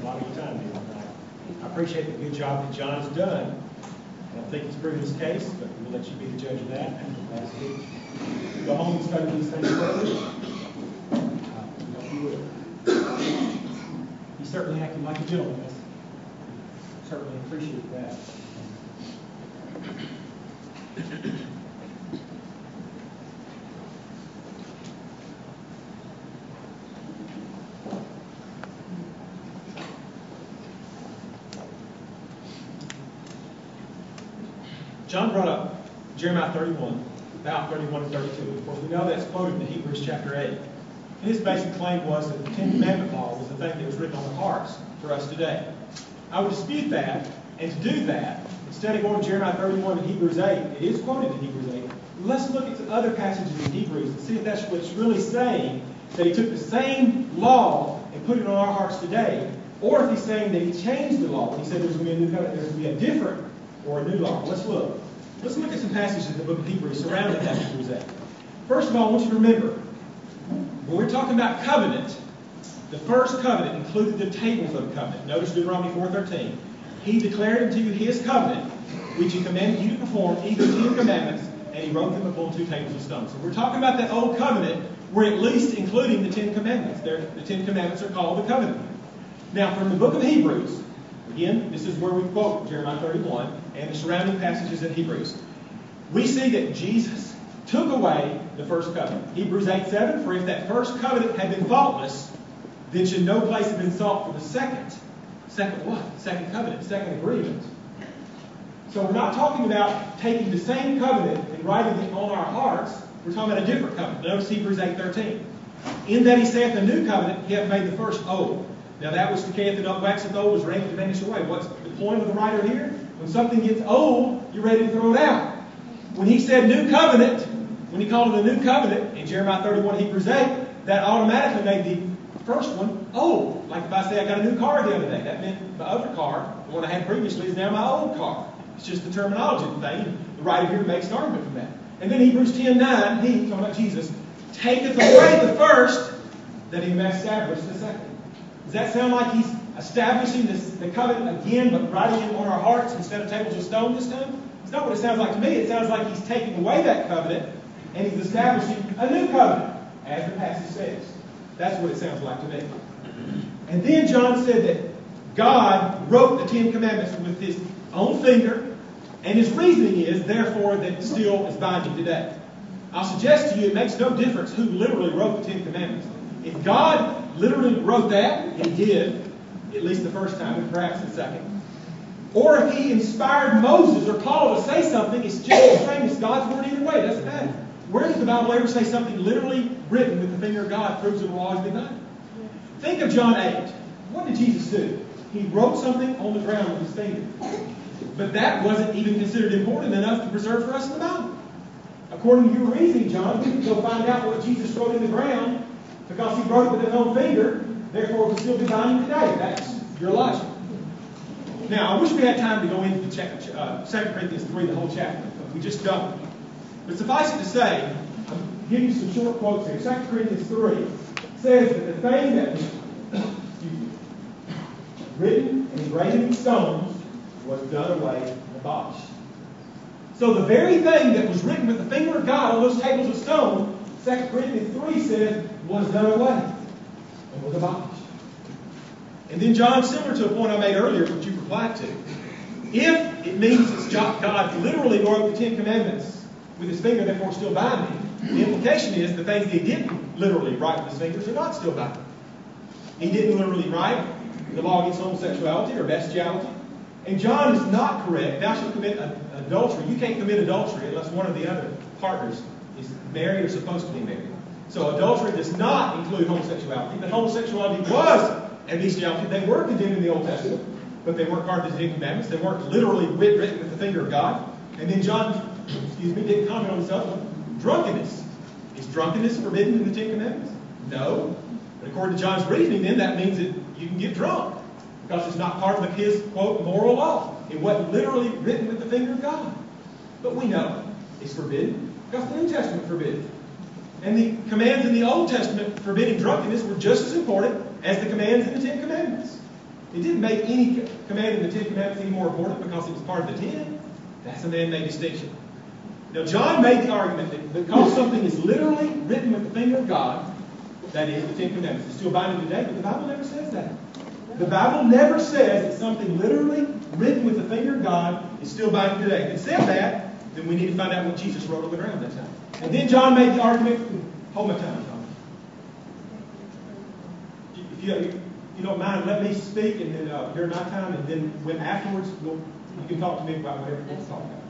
lot of your time here tonight. I appreciate the good job that John has done. I don't think he's proven his case, but we'll let you be the judge of that. Last week, go home and study these things further. If you will. He certainly acted like a gentleman. I certainly appreciate that. John brought up Jeremiah 31, about 31 and 32. Of course, we know that's quoted in Hebrews chapter 8. And his basic claim was that the Ten Commandment law was the thing that was written on the hearts for us today. I would dispute that, and to do that, instead of going to Jeremiah 31 and Hebrews 8, it is quoted in Hebrews 8, let's look at some other passages in Hebrews and see if that's what it's really saying, that he took the same law and put it on our hearts today, or if he's saying that he changed the law. He said there's going to be a new covenant, there's going to be a different or a new law. Let's look. Let's look at some passages in the book of Hebrews surrounding that Hebrews 8. First of all, I want you to remember, when we're talking about covenant, the first covenant included the tables of the covenant. Notice Deuteronomy 4:13. He declared unto you his covenant, which he commanded you to perform, even 10 commandments, and he wrote them upon 2 tables of stone. So we're talking about that old covenant, we're at least including the 10 commandments. The 10 commandments are called the covenant. Now, from the book of Hebrews, again, this is where we quote Jeremiah 31 and the surrounding passages in Hebrews. We see that Jesus took away the first covenant. Hebrews 8:7, for if that first covenant had been faultless, then should no place have been sought for the second. Second what? Second covenant, second agreement. So we're not talking about taking the same covenant and writing it on our hearts. We're talking about a different covenant. Notice Hebrews 8:13. In that he saith the new covenant, he hath made the first old. Now that which decayeth and waxeth old was ready to vanish away. What's the point of the writer here? When something gets old, you're ready to throw it out. When he said new covenant, when he called it a new covenant in Jeremiah 31, Hebrews 8, that automatically made the first one old. Like if I say I got a new car the other day, that meant the other car, the one I had previously, is now my old car. It's just the terminology thing. The writer here makes an argument from that. And then Hebrews 10:9, he, talking about Jesus, taketh away the first, that he may establish the second. Does that sound like he's establishing the covenant again, but writing it on our hearts instead of tables of stone this time? It's not what it sounds like to me. It sounds like he's taking away that covenant and he's establishing a new covenant, as the passage says. That's what it sounds like to me. And then John said that God wrote the 10 commandments with his own finger, and his reasoning is, therefore, that it still is binding today. I'll suggest to you it makes no difference who literally wrote the 10 commandments. If God literally wrote that, and he did, at least the first time, and perhaps the second, or if he inspired Moses or Paul to say something, it's just the same as God's word either way. It doesn't matter. Where does the Bible ever say something literally written with the finger of God proves it will always be done? Think of John 8. What did Jesus do? He wrote something on the ground with his finger. But that wasn't even considered important enough to preserve for us in the Bible. According to your reasoning, John, we can go find out what Jesus wrote in the ground because he wrote it with his own finger. Therefore, it will still be binding today. That's your logic. Now, I wish we had time to go into 2 Corinthians 3, the whole chapter, but we just don't. But suffice it to say, I'll give you some short quotes here. 2 Corinthians 3 says that the thing that was written and engraved in stones was done away and abolished. So the very thing that was written with the finger of God on those tables of stone, 2 Corinthians 3 says, was done away and was abolished. And then John, similar to a point I made earlier, which you replied to, if it means that God literally wrote the 10 Commandments with his finger, therefore still binding, the implication is the things he didn't literally write with his fingers are not still binding. He didn't literally write the law against homosexuality or bestiality. And John is not correct. Thou shalt commit adultery. You can't commit adultery unless one of the other partners is married or supposed to be married. So adultery does not include homosexuality. But homosexuality was and bestiality. They were condemned in the Old Testament, but they weren't part of the 10 Commandments. They weren't literally written with the finger of God. And then John, didn't comment on this other one. Drunkenness. Is drunkenness forbidden in the 10 Commandments? No. But according to John's reasoning, then that means that you can get drunk because it's not part of his, quote, moral law. It wasn't literally written with the finger of God. But we know it's forbidden because the New Testament forbid it. And the commands in the Old Testament forbidding drunkenness were just as important as the commands in the 10 Commandments. It didn't make any command in the Ten Commandments any more important because it was part of the Ten. That's a man-made distinction. Now, John made the argument that because something is literally written with the finger of God, that is, the Ten Commandments, it's still binding today, but the Bible never says that. The Bible never says that something literally written with the finger of God is still binding today. If it said that, then we need to find out what Jesus wrote on the ground that time. And then John made the argument, hold my time, John. If you don't mind, let me speak and then during my time, and then when afterwards, you can talk to me about whatever you want to talk about.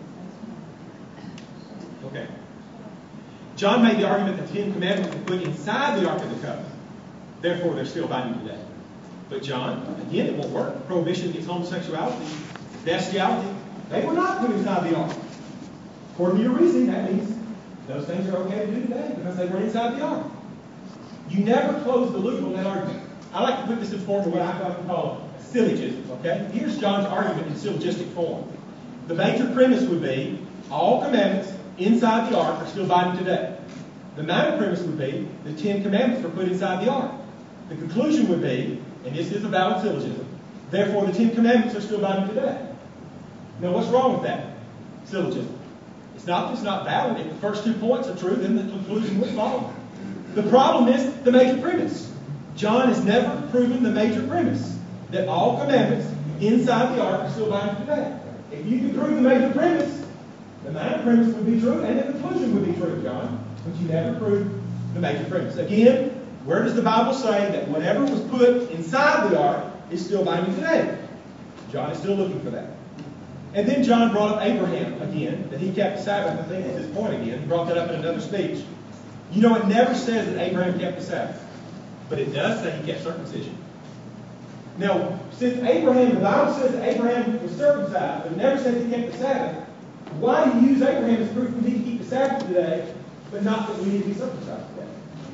Okay. John made the argument that the Ten Commandments were put inside the Ark of the Covenant. Therefore, they're still binding today. But John, again, it won't work. Prohibition against homosexuality, bestiality, they were not put inside the Ark. According to your reasoning, that means those things are okay to do today because they were inside the Ark. You never close the loop on that argument. I like to put this in form of what I like to call a syllogism, okay? Here's John's argument in syllogistic form. The major premise would be all commandments inside the Ark are still binding today. The minor premise would be the Ten Commandments were put inside the Ark. The conclusion would be, and this is a valid syllogism, therefore the Ten Commandments are still binding today. Now what's wrong with that syllogism? It's not valid. If the first 2 points are true, then the conclusion would follow. The problem is the major premise. John has never proven the major premise, that all commandments inside the Ark are still binding today. If you can prove the major premise, the minor premise would be true, and the conclusion would be true, John. But you never proved the major premise. Again, where does the Bible say that whatever was put inside the Ark is still binding today? John is still looking for that. And then John brought up Abraham again, that he kept the Sabbath. I think that's his point again. He brought that up in another speech. You know, it never says that Abraham kept the Sabbath, but it does say he kept circumcision. Now, since the Bible says that Abraham was circumcised, but it never says he kept the Sabbath, why do you use Abraham as proof we need to keep the Sabbath today, but not that we need to be circumcised today?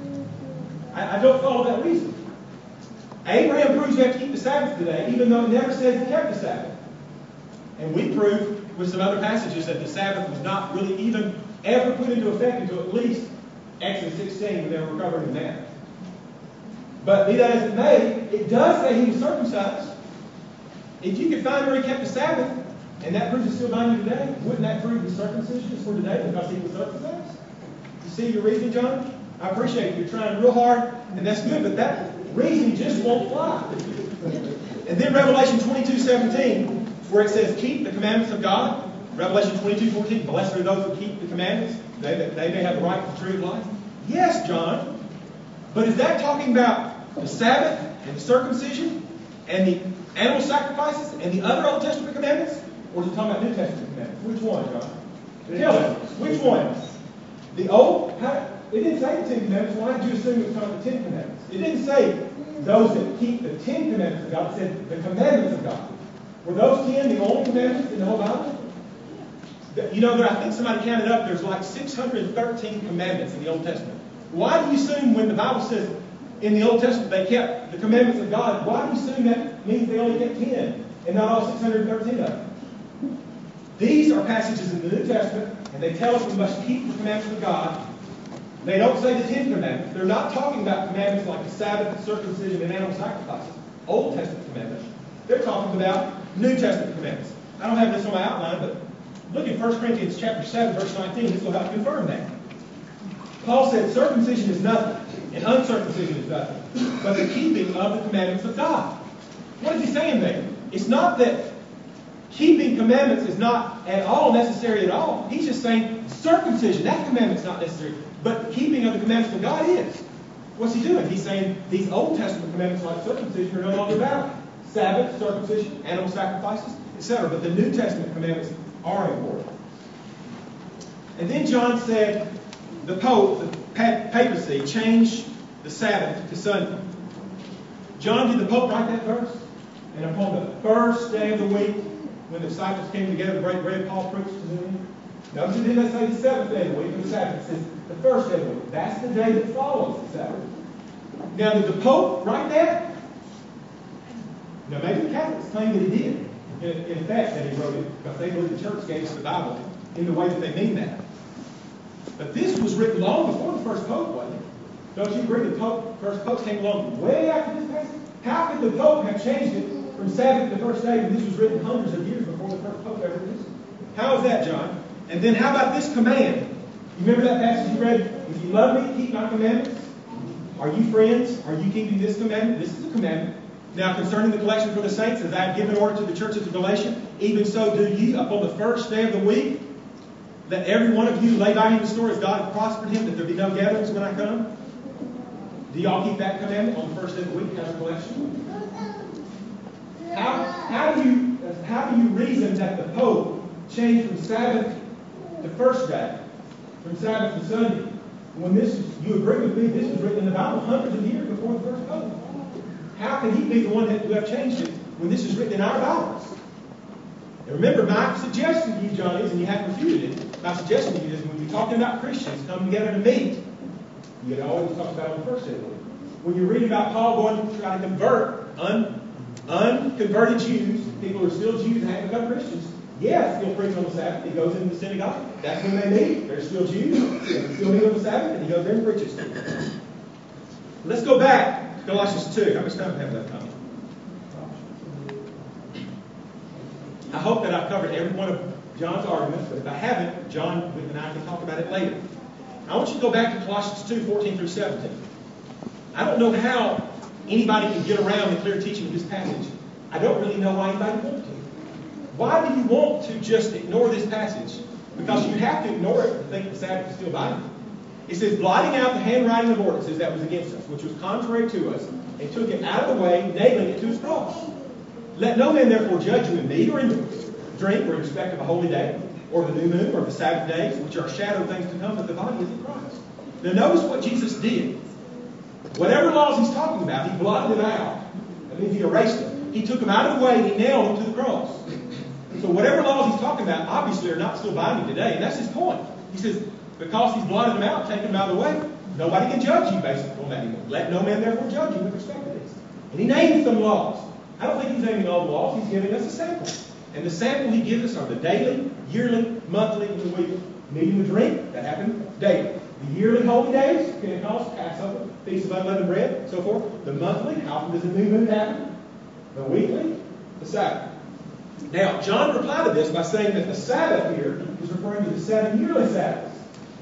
I don't follow that reason. Abraham proves you have to keep the Sabbath today, even though it never says he kept the Sabbath. And we prove with some other passages that the Sabbath was not really even ever put into effect until at least Exodus 16 when they were covered in manna. But be that as it may, it does say he was circumcised. If you could find where he kept the Sabbath, and that proves it's still binding today, wouldn't that prove the circumcision is for today because he was circumcised? You see your reasoning, John? I appreciate it. You're trying real hard, and that's good, but that reasoning just won't fly. And then Revelation 22:17, where it says, keep the commandments of God. Revelation 22:14, blessed are those who keep the commandments. They may have the right to the tree of life. Yes, John. But is that talking about the Sabbath and the circumcision and the animal sacrifices and the other Old Testament commandments? Or is it talking about New Testament commandments? Which one, John? Tell us. Which one? The Old? It didn't say the Ten Commandments. Why did you assume it was talking about the Ten Commandments? It didn't say those that keep the Ten Commandments of God. It said the commandments of God. Were those 10 the only commandments in the whole Bible? You know, I think somebody counted up, there's like 613 commandments in the Old Testament. Why do you assume when the Bible says in the Old Testament they kept the commandments of God, why do you assume that means they only kept 10 and not all 613 of them? These are passages in the New Testament, and they tell us we must keep the commandments of God. They don't say the Ten Commandments. They're not talking about commandments like the Sabbath, circumcision, and animal sacrifices, Old Testament commandments. They're talking about New Testament commandments. I don't have this on my outline, but look at 1 Corinthians chapter 7, verse 19. This will help confirm that. Paul said circumcision is nothing, and uncircumcision is nothing, but the keeping of the commandments of God. What is he saying there? It's not that keeping commandments is not at all necessary at all. He's just saying circumcision, that commandment's not necessary, but the keeping of the commandments of God is. What's he doing? He's saying these Old Testament commandments like circumcision are no longer valid. Sabbath, circumcision, animal sacrifices, etc. But the New Testament commandments are important. And then John said the Pope, the papacy, changed the Sabbath to Sunday. John, did the Pope write that verse? And upon the first day of the week, when the disciples came together to break bread, Paul preached to them. Notice it didn't say the seventh day of the week or the Sabbath. It says the first day of the week. That's the day that follows the Sabbath. Now, did the Pope write that? Now, maybe the Catholics claim that he did. In fact, that he wrote it because they believe the church gave us the Bible in the way that they mean that. But this was written long before the first Pope, wasn't it? Don't you agree the first Pope came along way after this passage? How could the Pope have changed it from Sabbath to the first day when this was written hundreds of years before the first Pope ever did? How is that, John? And then how about this command? You remember that passage you read? If you love me, keep my commandments. Are you friends? Are you keeping this commandment? This is a commandment. Now, concerning the collection for the saints, as I have given order to the churches of Galatia, even so do ye upon the first day of the week. Let every one of you lay by him the store as God hath prospered him, that there be no gatherings when I come. Do y'all keep that commandment on the first day of the week as a collection? How do you reason that the Pope changed from Sabbath to first day, from Sabbath to Sunday? When you agree with me, this was written in the Bible hundreds of years before the first Pope. How can he be the one who have changed it when this is written in our Bibles? And remember, my suggestion to you, John, is, and you haven't refuted it, my suggestion to you is when you're talking about Christians coming together to meet, you can always talk about it on the first day of the week. When you read about Paul going to try to convert unconverted Jews, people who are still Jews and haven't become Christians, yeah, still preach on the Sabbath. He goes into the synagogue. That's when they meet. They're still Jews. They can still meet on the Sabbath, and he goes there and preaches. Let's go back to Colossians 2. How much time do we have left, Tommy? I hope that I've covered every one of John's arguments, but if I haven't, John and I can talk about it later. I want you to go back to Colossians 2, 14 through 17. I don't know how anybody can get around the clear teaching of this passage. I don't really know why anybody wants to. Why do you want to just ignore this passage? Because you have to ignore it to think the Sabbath is still binding. It says, blotting out the handwriting of ordinances that was against us, which was contrary to us, and took it out of the way, nailing it to his cross. Let no man therefore judge you in meat or in drink, or in respect of a holy day, or the new moon, or the Sabbath days, which are shadow things to come, but the body is in Christ. Now notice what Jesus did. Whatever laws he's talking about, he blotted them out. That means he erased them. He took them out of the way and he nailed them to the cross. So whatever laws he's talking about obviously are not still binding today. And that's his point. He says, because he's blotted them out, taken them out of the way, nobody can judge you based on that anymore. Let no man therefore judge you with respect to this. And he named some laws. I don't think he's naming all the laws. He's giving us a sample. And the sample he gives us are the daily, yearly, monthly, and the weekly. Meeting the drink, that happened daily. The yearly holy days, Pentecost, Passover, Feast of Unleavened Bread, so forth. The monthly, how often does the new moon happen? The weekly, the Sabbath. Now, John replied to this by saying that the Sabbath here is referring to the 7 yearly Sabbaths.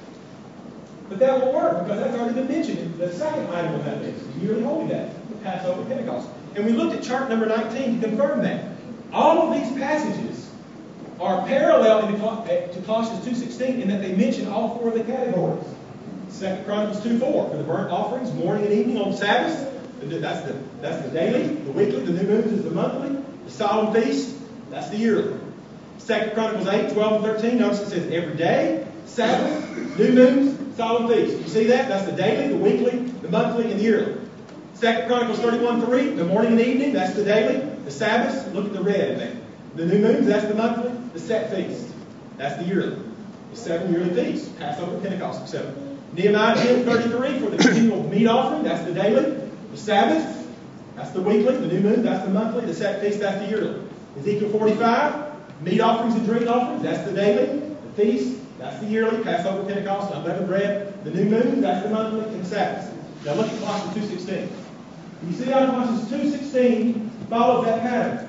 But that won't work because that's already been mentioned in the second item on that list, the yearly holy day, the Passover, Pentecost. And we looked at chart number 19 to confirm that. All of these passages are parallel to Colossians 2:16 in that they mention all 4 of the categories. 2 Chronicles 2:4 for the burnt offerings, morning and evening on Sabbath. That's the daily, the weekly, the new moons is the monthly, the solemn feast, that's the yearly. 2 Chronicles 8, 12, and 13, notice it says every day, Sabbath, new moons, solemn feast. You see that? That's the daily, the weekly, the monthly, and the yearly. 2 Chronicles 31:3, the morning and evening, that's the daily. The Sabbaths, look at the red in there. The new moons, that's the monthly. The set feast, that's the yearly. The 7 yearly feasts, Passover, Pentecost, etc. Nehemiah 10:33 for the continual meat offering, that's the daily. The Sabbath, that's the weekly. The new moon, that's the monthly. The set feast, that's the yearly. Ezekiel 45, meat offerings and drink offerings, that's the daily. The feast, that's the yearly. Passover, Pentecost, unleavened bread. The new moon, that's the monthly. And the Sabbath. Now look at Colossians 2:16. You see how Colossians 2:16 follows that pattern.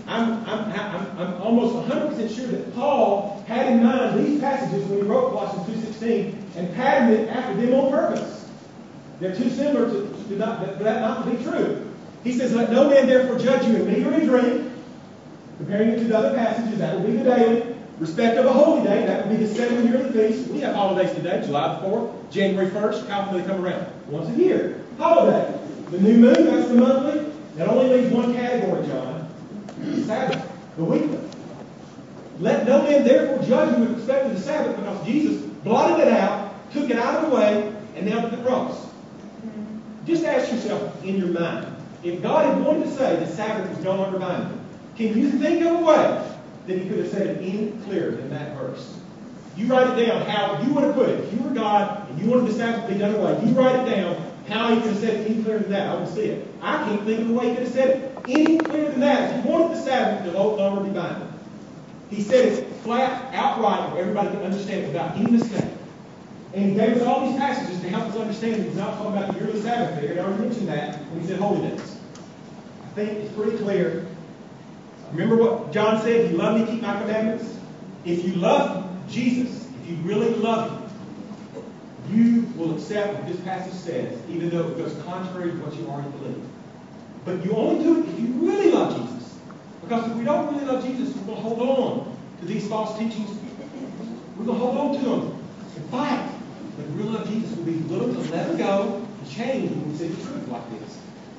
I'm almost 100% sure that Paul had in mind these passages when he wrote Colossians 2:16 and patterned it after them on purpose. They're too similar for that not to be true. He says, let no man therefore judge you in meat or in drink, comparing it to the other passages, that will be the daily. Respect of a holy day, that will be the 7 yearly feast. We have holidays today, July the 4th, January 1st. How often do they come around? Once a year. Holiday. The new moon, that's the monthly. That only leaves one category, John. Sabbath, the weekly. Let no man therefore judge you with respect to the Sabbath, because Jesus blotted it out, took it out of the way, and nailed it to the cross. Just ask yourself in your mind, if God had wanted to say the Sabbath is no longer binding, can you think of a way that he could have said it any clearer than that verse? You write it down how you would have put it. If you were God and you wanted the Sabbath to be done away, you write it down how he could have said it any clearer than that. I want to see it. I can't think of a way he could have said it any clearer than that. If he wanted the Sabbath to no longer be binding, he said it flat, outright, where everybody can understand it without any mistake. And he gave us all these passages to help us understand that he's not talking about the yearly Sabbath there. He already mentioned that when he said holy days. I think it's pretty clear. Remember what John said, if you love me, keep my commandments. If you love Jesus, if you really love him, you will accept what this passage says, even though it goes contrary to what you already believe. But you only do it if you really love Jesus. Because if we don't really love Jesus, we're going to hold on to these false teachings. We're going to hold on to them and fight. But if we really love Jesus, we'll be willing to let them go and change when we see the truth like this.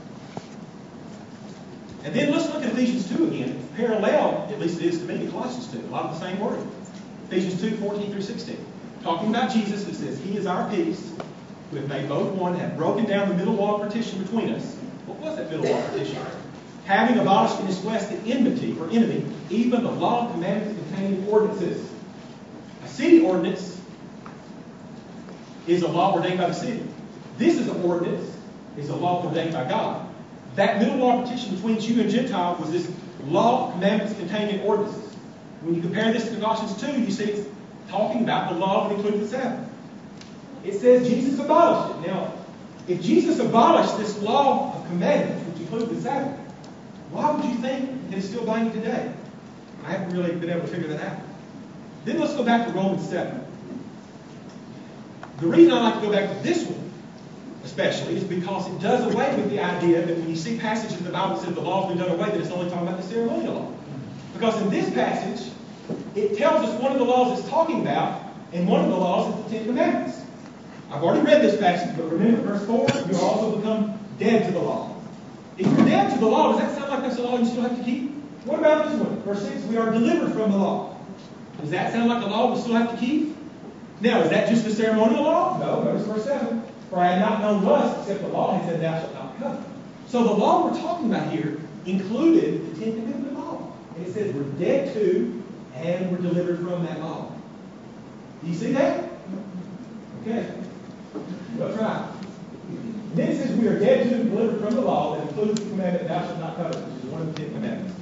And then let's look at Ephesians 2 again. Parallel, at least it is to me, to Colossians 2. A lot of the same word. Ephesians 2, 14 through 16. Talking about Jesus, it says, He is our peace, who have made both one, have broken down the middle wall of partition between us. What was that middle wall of partition? Having abolished in His flesh the enmity, or enemy, even the law and commandments containing ordinances. A city ordinance is a law ordained by the city. This is an ordinance, is a law ordained by God. That middle wall of partition between Jew and Gentile was this law, commandments containing ordinances. When you compare this to Colossians 2, you see it's talking about the law that includes the Sabbath. It says Jesus abolished it. Now, if Jesus abolished this law of commandments, which includes the Sabbath, why would you think that it's still binding today? I haven't really been able to figure that out. Then let's go back to Romans 7. The reason I like to go back to this one, especially, is because it does away with the idea that when you see passages in the Bible that says the law's been done away, that it's only talking about the ceremonial law. Because in this passage, it tells us one of the laws it's talking about, and one of the laws is the Ten Commandments. I've already read this passage, but remember verse 4, you also become dead to the law. If you're dead to the law, does that sound like that's a law you still have to keep? What about this one? Verse 6, we are delivered from the law. Does that sound like a law we still have to keep? Now, is that just the ceremonial law? No, notice verse 7. For I had not known lust except the law had said, thou shalt not covet. So the law we're talking about here included the Ten Commandment law. And it says we're dead to and we're delivered from that law. Do you see that? Okay. That's right. And then it says we are dead to and delivered from the law that includes the commandment, thou shalt not covet, which is one of the Ten Commandments.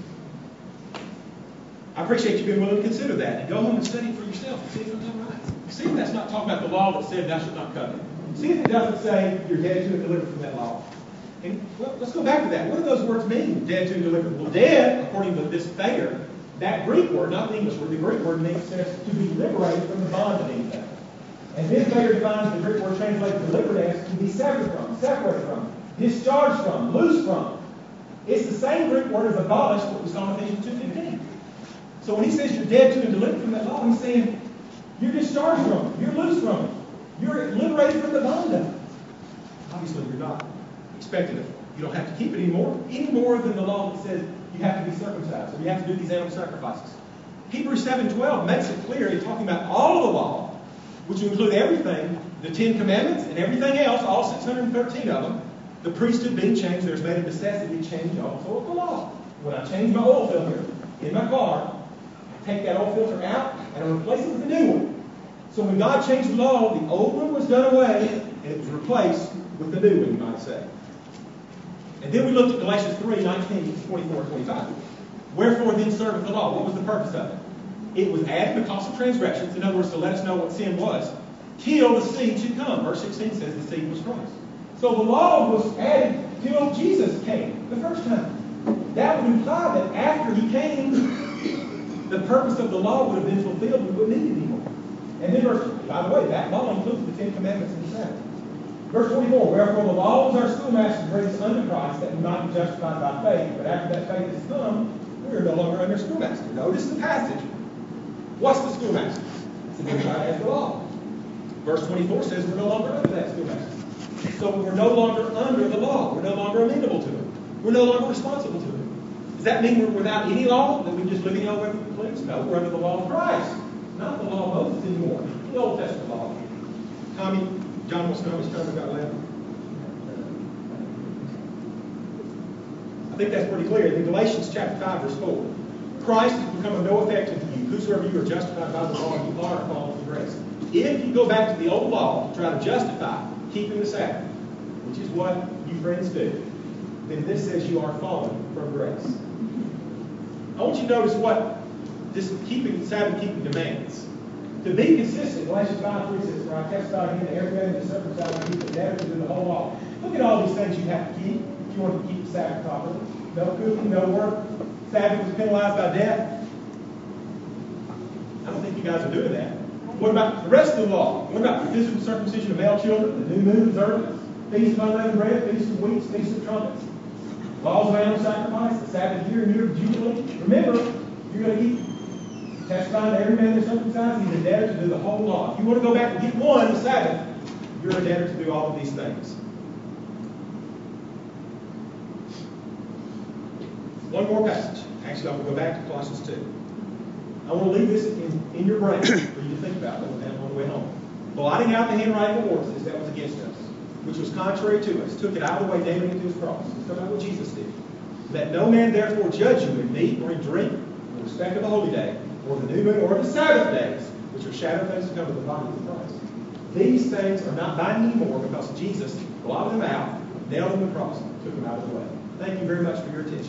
I appreciate you being willing to consider that and go home and study it for yourself and see if I'm not right. See if that's not talking about the law that said thou shalt not covet. See if it doesn't say you're dead to and delivered from that law. And well, let's go back to that. What do those words mean, dead to and delivered? Well, dead, according to this Thayer, that Greek word, not the English word, the Greek word means to be liberated from the bond of anything. And then Thayer defines the Greek word translated delivered as to be severed from, separated from, discharged from, loose from. It's the same Greek word as abolished, what we saw in Ephesians 2:15. So when he says you're dead to and delivered from that law, he's saying you're discharged from it, you're loose from it, you're liberated from the bond of it. Obviously, you're not expected of it. You don't have to keep it anymore, any more than the law that says you have to be circumcised, or you have to do these animal sacrifices. Hebrews 7:12 makes it clear, he's talking about all of the law, which include everything, the Ten Commandments and everything else, all 613 of them. The priesthood being changed, there's made a necessity to change also of the law. When I change my oil filter in my car, I take that oil filter out and I replace it with a new one. So when God changed the law, the old one was done away and it was replaced with the new one, you might say. And then we looked at Galatians 3:19, 24, and 25. Wherefore then serveth the law? What was the purpose of it? It was added because of transgressions. In other words, to let us know what sin was. Till the seed should come. Verse 16 says the seed was Christ. So the law was added till Jesus came the first time. That would imply that after he came, the purpose of the law would have been fulfilled. We wouldn't need it anymore. And then by the way, that law includes the Ten Commandments and the Sabbath. Verse 24, wherefore the law was our schoolmaster to bring us unto Christ, that we might be justified by faith. But after that faith has come, we are no longer under schoolmaster. Notice the passage. What's the schoolmaster? It's the God has the law. Verse 24 says we're no longer under that schoolmaster. So we're no longer under the law. We're no longer amenable to it. We're no longer responsible to it. Does that mean we're without any law? That we just living however we please? No, we're under the law of Christ. Not the law of Moses anymore. The Old Testament law. Tommy, John wants to know how much time we've got left. I think that's pretty clear. In Galatians chapter 5, verse 4. Christ has become of no effect unto you. Whosoever you are justified by the law, you are called to grace. If you go back to the old law to try to justify keeping the Sabbath, which is what you friends do, then this says you are fallen from grace. I want you to notice what this Sabbath keeping demands. To be consistent, Galatians 5:3 says, for I testify again that every man that is circumcised keeps the Sabbath and do the whole law. Look at all these things you have to keep. if you wanted to keep the Sabbath properly. No cooking, no work. Sabbath was penalized by death. I don't think you guys are doing that. What about the rest of the law? What about the physical circumcision of male children, the new moon observance, feast of unleavened bread, feast of weeks, feast of trumpets, laws of animal sacrifice, the Sabbath year and year of Jubilee? Remember, you're going to keep testifying to every man that's circumcised. He's a debtor to do the whole law. If you want to go back and get one, the Sabbath, you're a debtor to do all of these things. One more passage. Actually, I will go back to Colossians 2. I want to leave this in your brain for you to think about on the way home. Blotting out the handwriting of ordinances that was against us, which was contrary to us, took it out of the way, nailing it to his cross. Let's talk about what Jesus did. Let no man therefore judge you in meat or in drink, in respect of the holy day, or the new moon, or the Sabbath days, which are shadow things to come to the body of Christ. These things are not thine anymore because Jesus blotted them out, nailed them to the cross, took them out of the way. Thank you very much for your attention.